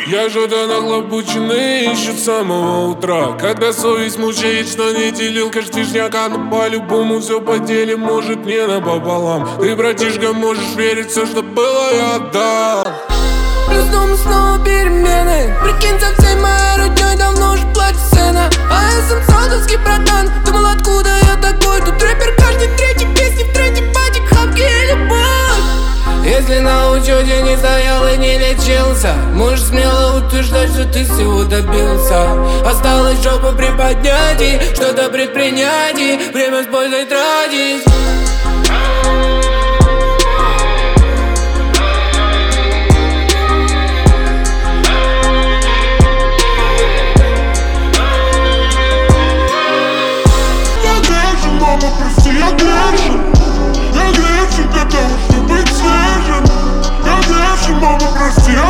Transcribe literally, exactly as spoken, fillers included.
Я что-то нахлобученный ищу с самого утра, когда совесть мучает, что не делил каштишняка. Но по-любому все поделим, может не напополам. Ты, братишка, можешь верить, все, что было, я отдал. Плюс дома снова перемены. Прикинь, со всей моей роднёй давно уже плачет сцена. А я сам саудовский братан. Думал, откуда я такой? Тут рэпер каждый третий песни в тренде, батик, хапки и любовь. Если на учете не стоял и не лечился, можешь смело утверждать, что ты всего добился. Осталось жопу приподнять и что-то предпринять, и время с пользой тратить. Мама, прости, я грешен. Я грешен для того, чтобы быть свежим. Я грешен, мама, прости, я